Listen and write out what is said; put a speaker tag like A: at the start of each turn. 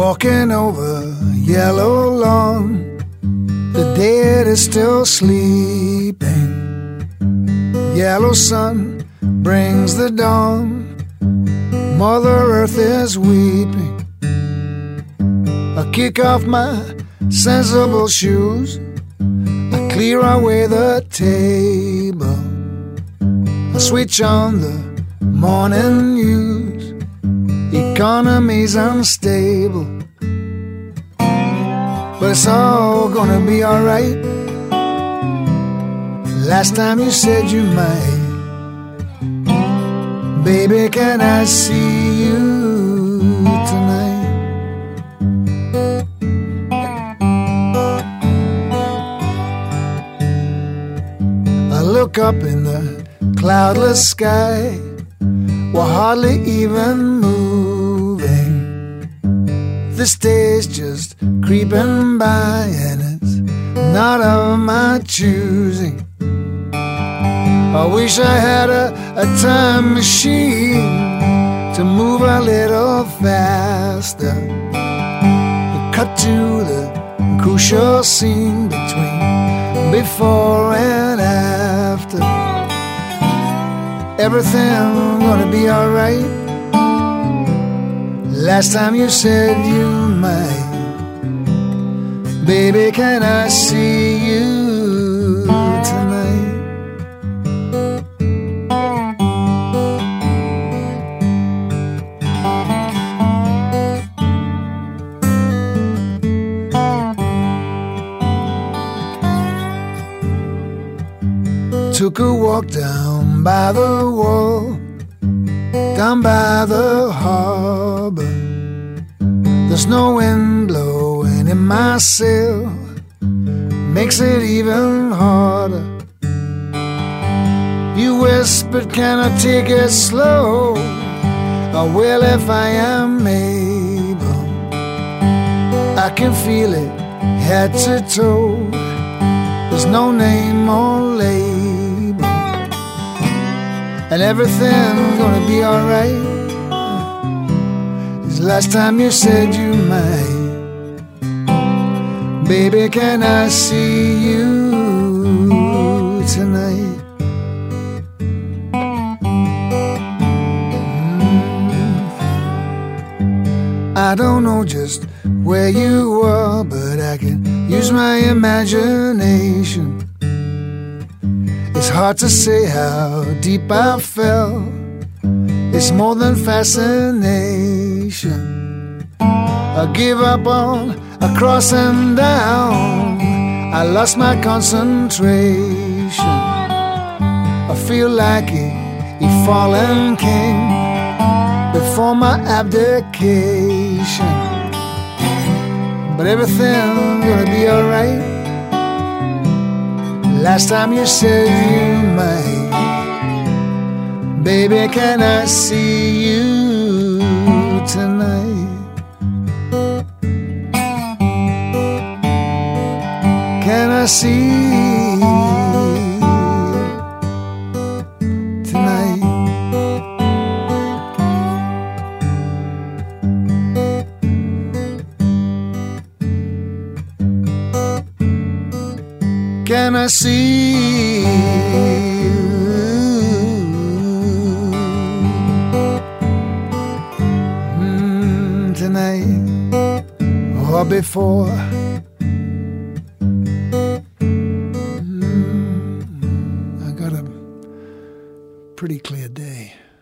A: Walking over yellow lawn, the dead is still sleeping. Yellow sun brings the dawn, Mother Earth is weeping. I kick off my sensible shoes, I clear away the table, I switch on the morning news. Economy's unstable, but it's all gonna be alright. Last time you said you might. Baby, can I see you tonight? I look up in the cloudless sky, we're hardly even moving. This day's just creeping by, and it's not of my choosing. I wish I had a time machine to move a little faster, to cut to the crucial scene between before and after. Everything gonna be alright. Last time you said you might. Baby, can I see you tonight? Took a walk down by the wall, down by the harbor. There's no wind blowing in my sail, makes it even harder. You whispered, can I take it slow? I will if I am able. I can feel it head to toe, there's no name or label, and everything's gonna be alright. Last time you said you might. Baby, can I see you tonight? I don't know just where you are, but I can use my imagination. It's hard to say how deep I fell, it's more than fascination. I give up on a cross and down, I lost my concentration. I feel like a fallen king before my abdication. But everything's gonna be alright. Last time you said you might. Baby, can I see you tonight? Can I see you tonight? Can I see you tonight or before? I got a pretty clear day.